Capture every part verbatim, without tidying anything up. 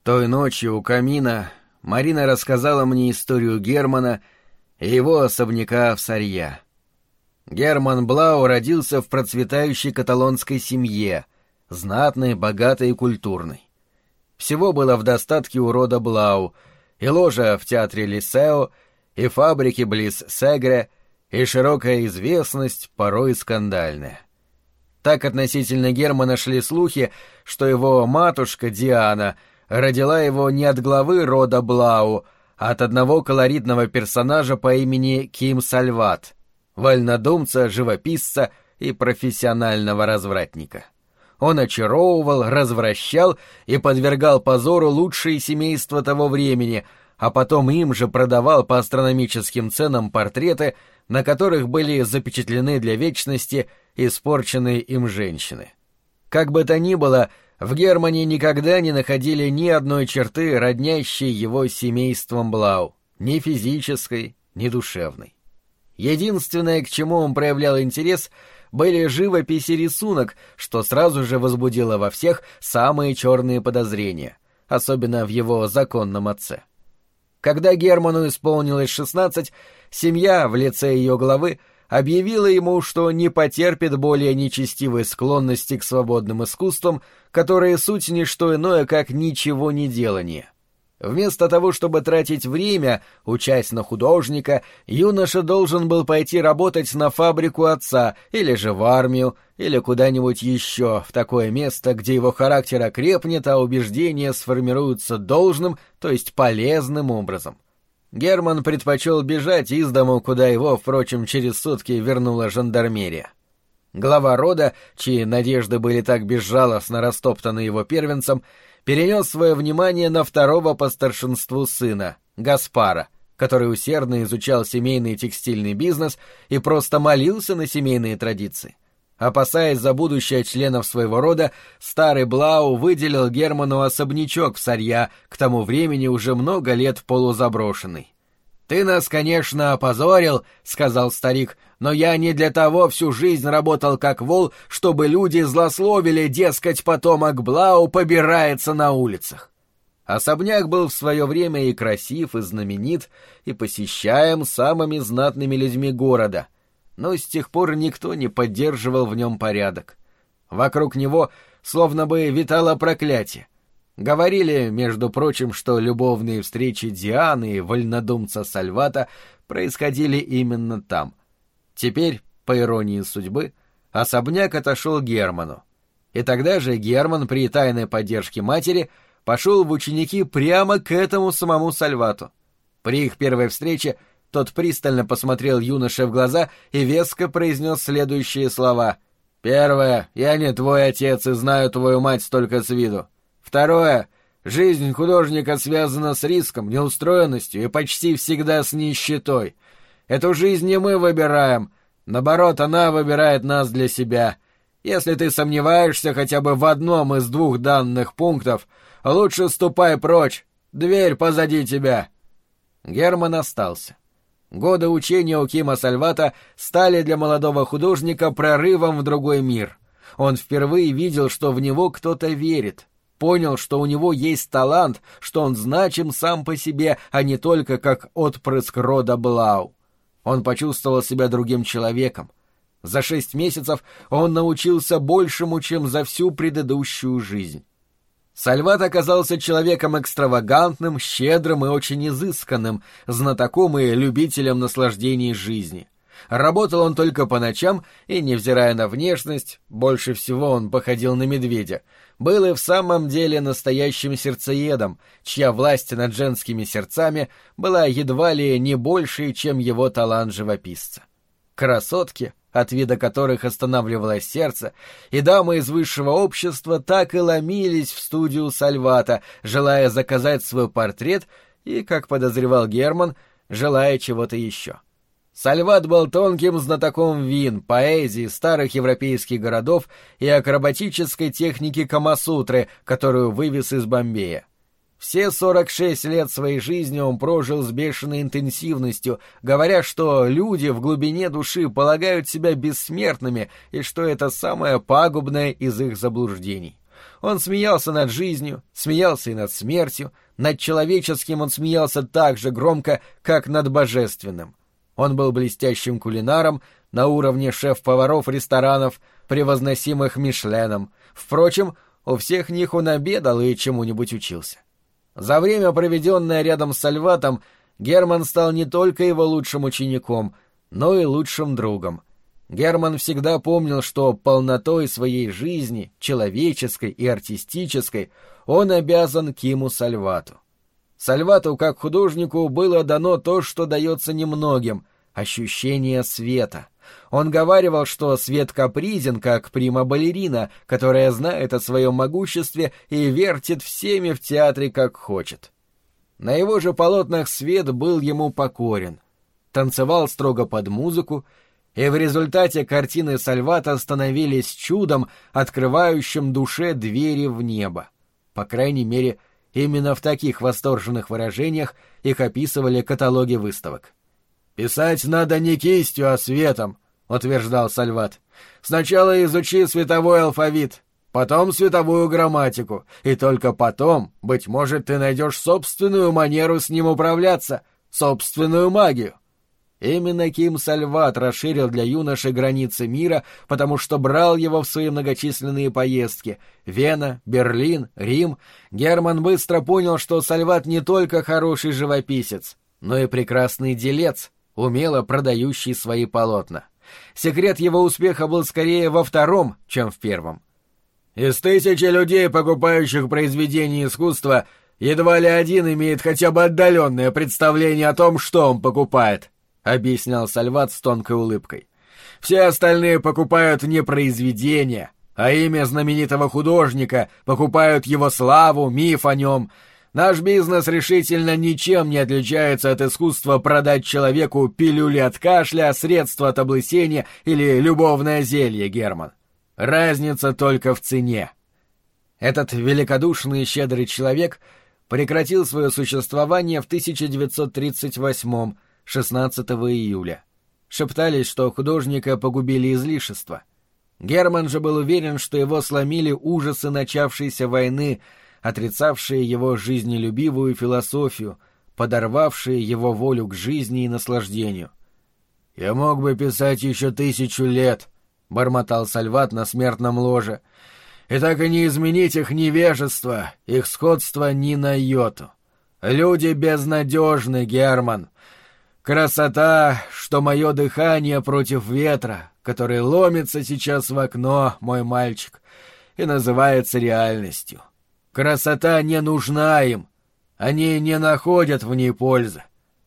Той ночью у камина Марина рассказала мне историю Германа и его особняка в Сарья. Герман Блау родился в процветающей каталонской семье, знатной, богатой и культурной. Всего было в достатке у рода Блау: и ложа в театре Лисео, и фабрики близ Сегре, и широкая известность, порой скандальная. Так относительно Германа шли слухи, что его матушка Диана родила его не от главы рода Блау, а от одного колоритного персонажа по имени Ким Сальват, вольнодумца, живописца и профессионального развратника. Он очаровывал, развращал и подвергал позору лучшие семейства того времени, а потом им же продавал по астрономическим ценам портреты, на которых были запечатлены для вечности испорченные им женщины. Как бы то ни было, в Германе никогда не находили ни одной черты, роднящей его с семейством Блау, ни физической, ни душевной. Единственное, к чему он проявлял интерес, были живопись и рисунок, что сразу же возбудило во всех самые черные подозрения, особенно в его законном отце. Когда Герману исполнилось шестнадцать, семья в лице ее главы объявила ему, что не потерпит более нечестивой склонности к свободным искусствам, которые суть не что иное, как ничего не делание. Вместо того, чтобы тратить время, учась на художника, юноша должен был пойти работать на фабрику отца, или же в армию, или куда-нибудь еще, в такое место, где его характер окрепнет, а убеждения сформируются должным, то есть полезным образом. Герман предпочел бежать из дому, куда его, впрочем, через сутки вернула жандармерия. Глава рода, чьи надежды были так безжалостно растоптаны его первенцем, перенес свое внимание на второго по старшинству сына, Гаспара, который усердно изучал семейный текстильный бизнес и просто молился на семейные традиции. Опасаясь за будущее членов своего рода, старый Блау выделил Герману особнячок в Сарья, к тому времени уже много лет полузаброшенный. «Ты нас, конечно, опозорил, — сказал старик, — но я не для того всю жизнь работал как вол, чтобы люди злословили, дескать, потомок Блау побирается на улицах». Особняк был в свое время и красив, и знаменит, и посещаем самыми знатными людьми города, но с тех пор никто не поддерживал в нем порядок. Вокруг него словно бы витало проклятие. Говорили, между прочим, что любовные встречи Дианы и вольнодумца Сальвата происходили именно там. Теперь, по иронии судьбы, особняк отошел Герману. И тогда же Герман при тайной поддержке матери пошел в ученики прямо к этому самому Сальвату. При их первой встрече тот пристально посмотрел юноше в глаза и веско произнес следующие слова: «Первое, я не твой отец и знаю твою мать только с виду. Второе, жизнь художника связана с риском, неустроенностью и почти всегда с нищетой. Эту жизнь не мы выбираем, наоборот, она выбирает нас для себя. Если ты сомневаешься хотя бы в одном из двух данных пунктов, лучше ступай прочь, дверь позади тебя». Герман остался. Годы учения у Кима Сальвата стали для молодого художника прорывом в другой мир. Он впервые видел, что в него кто-то верит. Понял, что у него есть талант, что он значим сам по себе, а не только как отпрыск рода Блау. Он почувствовал себя другим человеком. За шесть месяцев он научился большему, чем за всю предыдущую жизнь. Сальват оказался человеком экстравагантным, щедрым и очень изысканным, знатоком и любителем наслаждений жизни. Работал он только по ночам, и, невзирая на внешность, больше всего он походил на медведя, был и в самом деле настоящим сердцеедом, чья власть над женскими сердцами была едва ли не большей, чем его талант живописца. Красотки, от вида которых останавливалось сердце, и дамы из высшего общества так и ломились в студию Сальвата, желая заказать свой портрет и, как подозревал Герман, желая чего-то еще. Сальват был тонким знатоком вин, поэзии, старых европейских городов и акробатической техники Камасутры, которую вывез из Бомбея. Все сорок шесть лет своей жизни он прожил с бешеной интенсивностью, говоря, что люди в глубине души полагают себя бессмертными и что это самое пагубное из их заблуждений. Он смеялся над жизнью, смеялся и над смертью, над человеческим он смеялся так же громко, как над божественным. Он был блестящим кулинаром на уровне шеф-поваров ресторанов, превозносимых Мишленом. Впрочем, у всех них он обедал и чему-нибудь учился. За время, проведенное рядом с Сальватом, Герман стал не только его лучшим учеником, но и лучшим другом. Герман всегда помнил, что полнотой своей жизни, человеческой и артистической, он обязан Киму Сальвату. Сальвату, как художнику, было дано то, что дается немногим — ощущение света. Он говаривал, что свет капризен, как прима-балерина, которая знает о своем могуществе и вертит всеми в театре, как хочет. На его же полотнах свет был ему покорен, танцевал строго под музыку, и в результате картины Сальвата становились чудом, открывающим душе двери в небо. По крайней мере, именно в таких восторженных выражениях их описывали каталоги выставок. «Писать надо не кистью, а светом», — утверждал Сальват. «Сначала изучи световой алфавит, потом световую грамматику, и только потом, быть может, ты найдешь собственную манеру с ним управляться, собственную магию». Именно Ким Сальват расширил для юноши границы мира, потому что брал его в свои многочисленные поездки — Вена, Берлин, Рим. Герман быстро понял, что Сальват не только хороший живописец, но и прекрасный делец, умело продающий свои полотна. Секрет его успеха был скорее во втором, чем в первом. «Из тысячи людей, покупающих произведения искусства, едва ли один имеет хотя бы отдаленное представление о том, что он покупает», — объяснял Сальват с тонкой улыбкой. «Все остальные покупают не произведения, а имя знаменитого художника, покупают его славу, миф о нем. Наш бизнес решительно ничем не отличается от искусства продать человеку пилюли от кашля, средства от облысения или любовное зелье, Герман. Разница только в цене». Этот великодушный и щедрый человек прекратил свое существование в тысяча девятьсот тридцать восьмом, шестнадцатого июля. Шептались, что художника погубили излишества. Герман же был уверен, что его сломили ужасы начавшейся войны, отрицавшие его жизнелюбивую философию, подорвавшие его волю к жизни и наслаждению. «Я мог бы писать еще тысячу лет», — бормотал Сальват на смертном ложе, — «и так и не изменить их невежество, их сходство ни на йоту. Люди безнадежны, Герман. Красота, что мое дыхание против ветра, который ломится сейчас в окно, мой мальчик, и называется реальностью. Красота не нужна им, они не находят в ней пользы».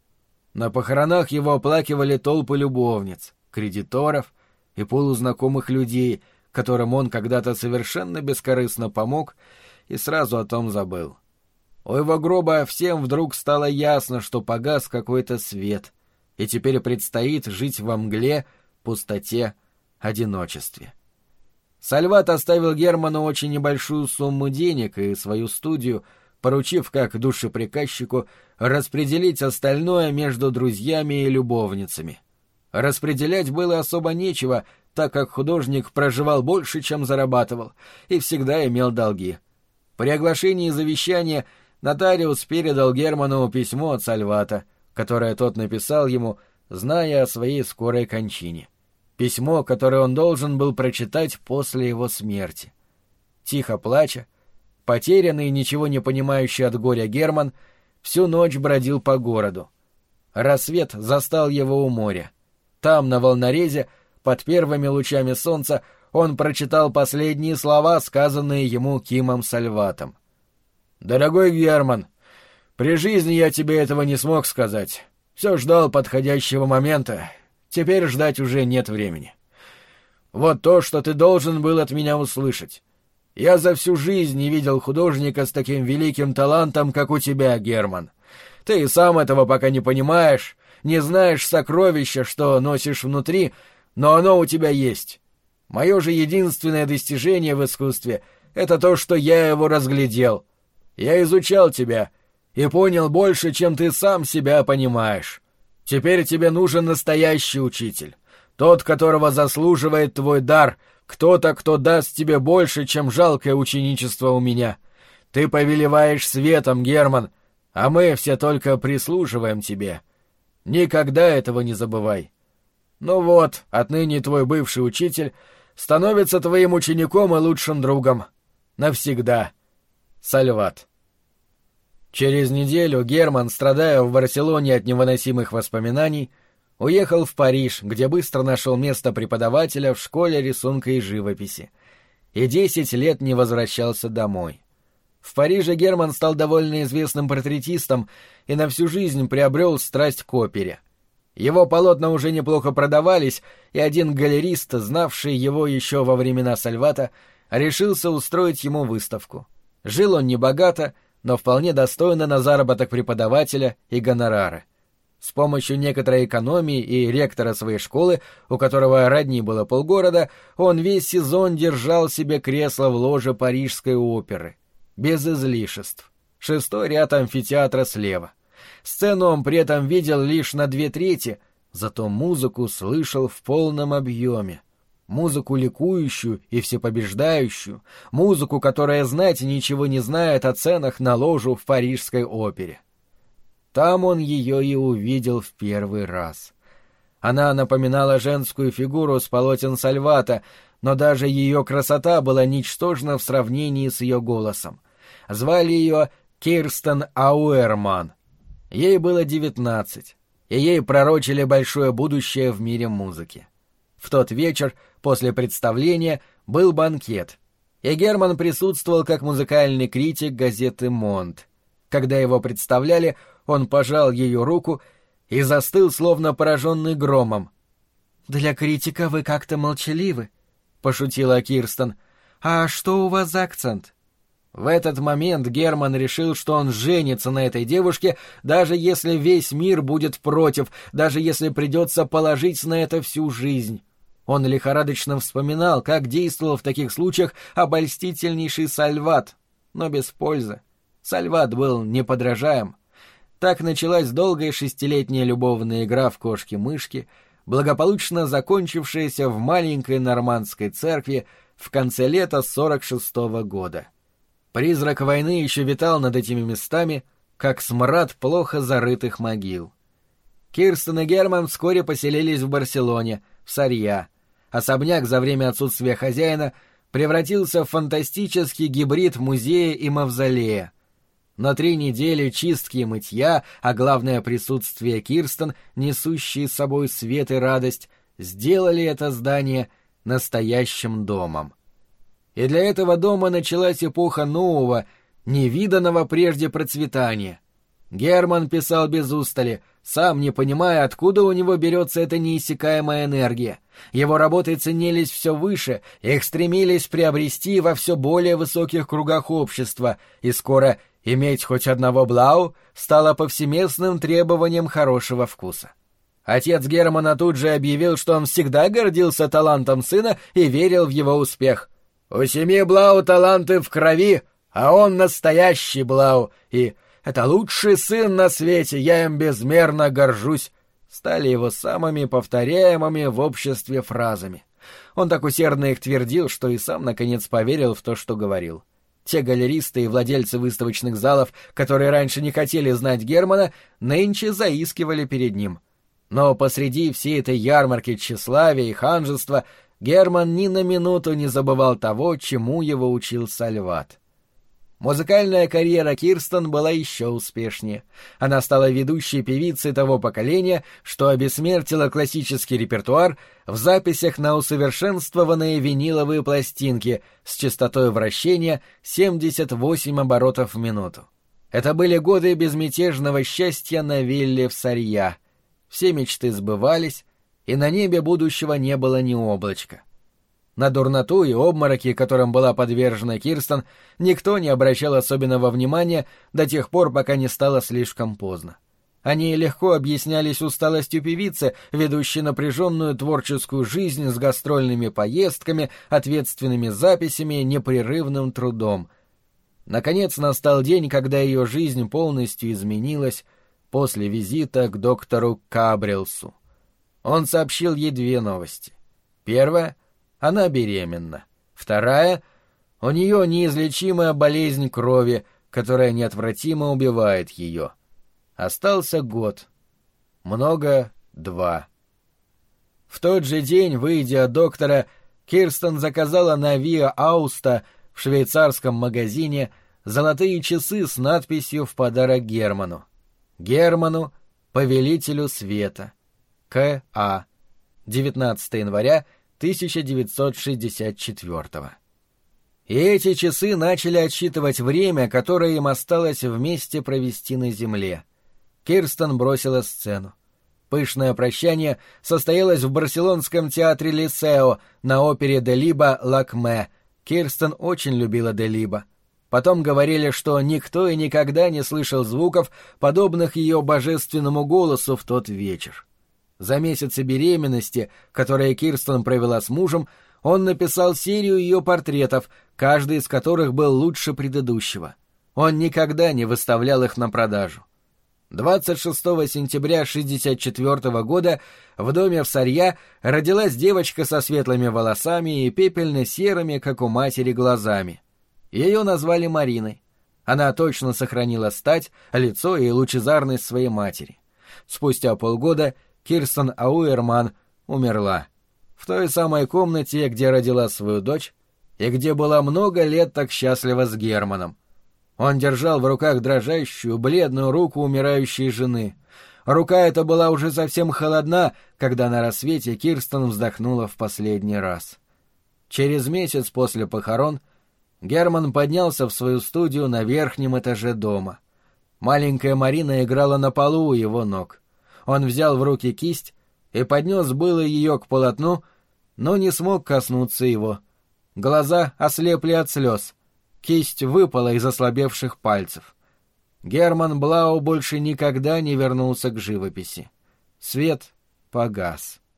На похоронах его оплакивали толпы любовниц, кредиторов и полузнакомых людей, которым он когда-то совершенно бескорыстно помог и сразу о том забыл. У его гроба всем вдруг стало ясно, что погас какой-то свет, и теперь предстоит жить во мгле, пустоте, одиночестве. Сальват оставил Герману очень небольшую сумму денег и свою студию, поручив как душеприказчику распределить остальное между друзьями и любовницами. Распределять было особо нечего, так как художник проживал больше, чем зарабатывал, и всегда имел долги. При оглашении завещания нотариус передал Герману письмо от Сальвата, которое тот написал ему, зная о своей скорой кончине. Письмо, которое он должен был прочитать после его смерти. Тихо плача, потерянный и ничего не понимающий от горя Герман всю ночь бродил по городу. Рассвет застал его у моря. Там, на волнорезе, под первыми лучами солнца, он прочитал последние слова, сказанные ему Кимом Сальватом. «Дорогой Герман, при жизни я тебе этого не смог сказать. Все ждал подходящего момента. Теперь ждать уже нет времени. Вот то, что ты должен был от меня услышать. Я за всю жизнь не видел художника с таким великим талантом, как у тебя, Герман. Ты и сам этого пока не понимаешь, не знаешь сокровища, что носишь внутри, но оно у тебя есть. Мое же единственное достижение в искусстве — это то, что я его разглядел. Я изучал тебя и понял больше, чем ты сам себя понимаешь. Теперь тебе нужен настоящий учитель, тот, которого заслуживает твой дар, кто-то, кто даст тебе больше, чем жалкое ученичество у меня. Ты повелеваешь светом, Герман, а мы все только прислуживаем тебе. Никогда этого не забывай. Ну вот, отныне твой бывший учитель становится твоим учеником и лучшим другом. Навсегда. Сальват». Через неделю Герман, страдая в Барселоне от невыносимых воспоминаний, уехал в Париж, где быстро нашел место преподавателя в школе рисунка и живописи, и десять лет не возвращался домой. В Париже Герман стал довольно известным портретистом и на всю жизнь приобрел страсть к опере. Его полотна уже неплохо продавались, и один галерист, знавший его еще во времена Сальвата, решился устроить ему выставку. Жил он небогато, но вполне достойно на заработок преподавателя и гонорары. С помощью некоторой экономии и ректора своей школы, у которого родни было полгорода, он весь сезон держал себе кресло в ложе Парижской оперы. Без излишеств. Шестой ряд амфитеатра слева. Сцену он при этом видел лишь на две трети, зато музыку слышал в полном объеме. Музыку ликующую и всепобеждающую, музыку, которая знать ничего не знает о ценах на ложу в Парижской опере. Там он ее и увидел в первый раз. Она напоминала женскую фигуру с полотен Сальвата, но даже ее красота была ничтожна в сравнении с ее голосом. Звали ее Кирстен Ауэрман. Ей было девятнадцать, и ей пророчили большое будущее в мире музыки. В тот вечер, после представления, был банкет, и Герман присутствовал как музыкальный критик газеты «Монт». Когда его представляли, он пожал ее руку и застыл, словно пораженный громом. «Для критика вы как-то молчаливы», — пошутила Кирстен. «А что у вас за акцент?» В этот момент Герман решил, что он женится на этой девушке, даже если весь мир будет против, даже если придется положить на это всю жизнь. Он лихорадочно вспоминал, как действовал в таких случаях обольстительнейший Сальват, но без пользы. Сальват был неподражаем. Так началась долгая шестилетняя любовная игра в кошки-мышки, благополучно закончившаяся в маленькой нормандской церкви в конце лета сорок шестого года. Призрак войны еще витал над этими местами, как смрад плохо зарытых могил. Кирстен и Герман вскоре поселились в Барселоне, в Сарья. Особняк за время отсутствия хозяина превратился в фантастический гибрид музея и мавзолея. На три недели чистки и мытья, а главное присутствие Кирстен, несущие с собой свет и радость, сделали это здание настоящим домом. И для этого дома началась эпоха нового, невиданного прежде процветания. Герман писал без устали, сам не понимая, откуда у него берется эта неиссякаемая энергия. Его работы ценились все выше, их стремились приобрести во все более высоких кругах общества, и скоро иметь хоть одного Блау стало повсеместным требованием хорошего вкуса. Отец Германа тут же объявил, что он всегда гордился талантом сына и верил в его успех. «У семьи Блау таланты в крови, а он настоящий Блау, и это лучший сын на свете, я им безмерно горжусь», стали его самыми повторяемыми в обществе фразами. Он так усердно их твердил, что и сам наконец поверил в то, что говорил. Те галеристы и владельцы выставочных залов, которые раньше не хотели знать Германа, нынче заискивали перед ним. Но посреди всей этой ярмарки тщеславия и ханжества Герман ни на минуту не забывал того, чему его учил Сальват. Музыкальная карьера Кирстен была еще успешнее. Она стала ведущей певицей того поколения, что обессмертила классический репертуар в записях на усовершенствованные виниловые пластинки с частотой вращения семьдесят восемь оборотов в минуту. Это были годы безмятежного счастья на вилле в Сарья. Все мечты сбывались, и на небе будущего не было ни облачка. На дурноту и обмороки, которым была подвержена Кирстен, никто не обращал особенного внимания до тех пор, пока не стало слишком поздно. Они легко объяснялись усталостью певицы, ведущей напряженную творческую жизнь с гастрольными поездками, ответственными записями, непрерывным трудом. Наконец настал день, когда ее жизнь полностью изменилась после визита к доктору Кабрилсу. Он сообщил ей две новости. Первая — Она беременна. Вторая — у нее неизлечимая болезнь крови, которая неотвратимо убивает ее. Остался год. Много — два. В тот же день, выйдя от доктора, Кирстен заказала на Виа Ауста в швейцарском магазине золотые часы с надписью в подарок Герману. Герману, повелителю света. К. А. девятнадцатого января тысяча девятьсот шестьдесят четвёртого. И эти часы начали отсчитывать время, которое им осталось вместе провести на земле. Кирстен бросила сцену. Пышное прощание состоялось в барселонском театре Лисео на опере Делиба «Лакме». Кирстен очень любила Делиба. Потом говорили, что никто и никогда не слышал звуков, подобных ее божественному голосу в тот вечер. За месяцы беременности, которые Кирстен провела с мужем, он написал серию ее портретов, каждый из которых был лучше предыдущего. Он никогда не выставлял их на продажу. двадцать шестого сентября шестьдесят четвёртого года в доме в Сарья родилась девочка со светлыми волосами и пепельно-серыми, как у матери, глазами. Ее назвали Мариной. Она точно сохранила стать, лицо и лучезарность своей матери. Спустя полгода Кирстен Ауэрман умерла. В той самой комнате, где родила свою дочь, и где была много лет так счастлива с Германом. Он держал в руках дрожащую, бледную руку умирающей жены. Рука эта была уже совсем холодна, когда на рассвете Кирстен вздохнула в последний раз. Через месяц после похорон Герман поднялся в свою студию на верхнем этаже дома. Маленькая Марина играла на полу у его ног. Он взял в руки кисть и поднес было ее к полотну, но не смог коснуться его. Глаза ослепли от слез. Кисть выпала из ослабевших пальцев. Герман Блау больше никогда не вернулся к живописи. Свет погас.